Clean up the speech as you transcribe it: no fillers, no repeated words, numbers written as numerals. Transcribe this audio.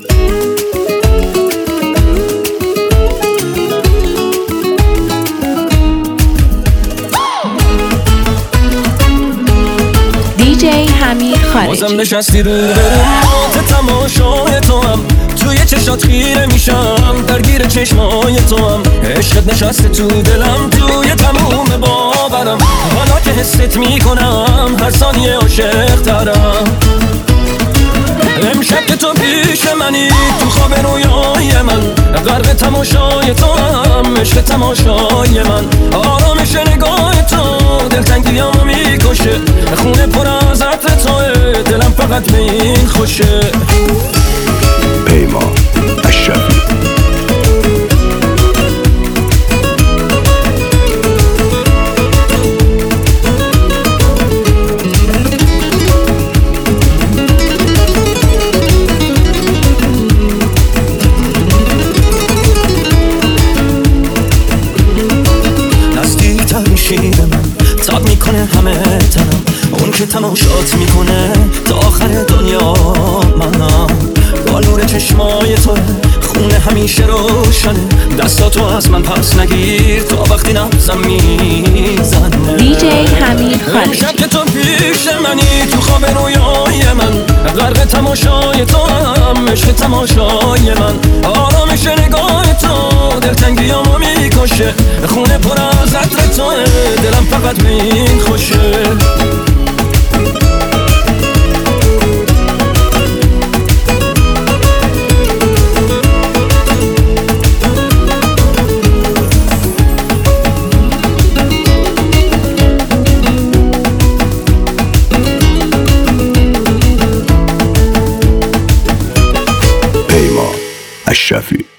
حمید خارجی. بازم نشستی رو برم تماشای تو هم، توی چشات خیره میشم، درگیر چشمای تو هم، عشقت نشسته تو دلم، توی تموم باورم، حالا که حست میکنم هر ثانیه عاشق ترم. امشب که تو پیش منی، تو خواب رویای من، غرق تماشای تو هم، عشق تماشای من، آرامش نگاه تو دلتنگیامو میکشه، خونه پر از عطر توه، دلم فقط به این خوشه. پیمان اشرفی. به من تاب میکنه همه تنم، اون که تماشات میکنه تا آخر دنیا منم، با نور چشمای تو خونه همیشه روشنه، دستاتو از من پس نگیر تا وقتی نبزم میزنه. دیجی حمید خارجی. امشب که تو پیش منی، تو خواب رویای من، غرق تماشای تو هم، عشق تماشای من، آرامش نگاه تو دلتنگیامو میکشه، خونه پر از عطر توه، دلم فقط به این خوشه. پیمان اشرفی.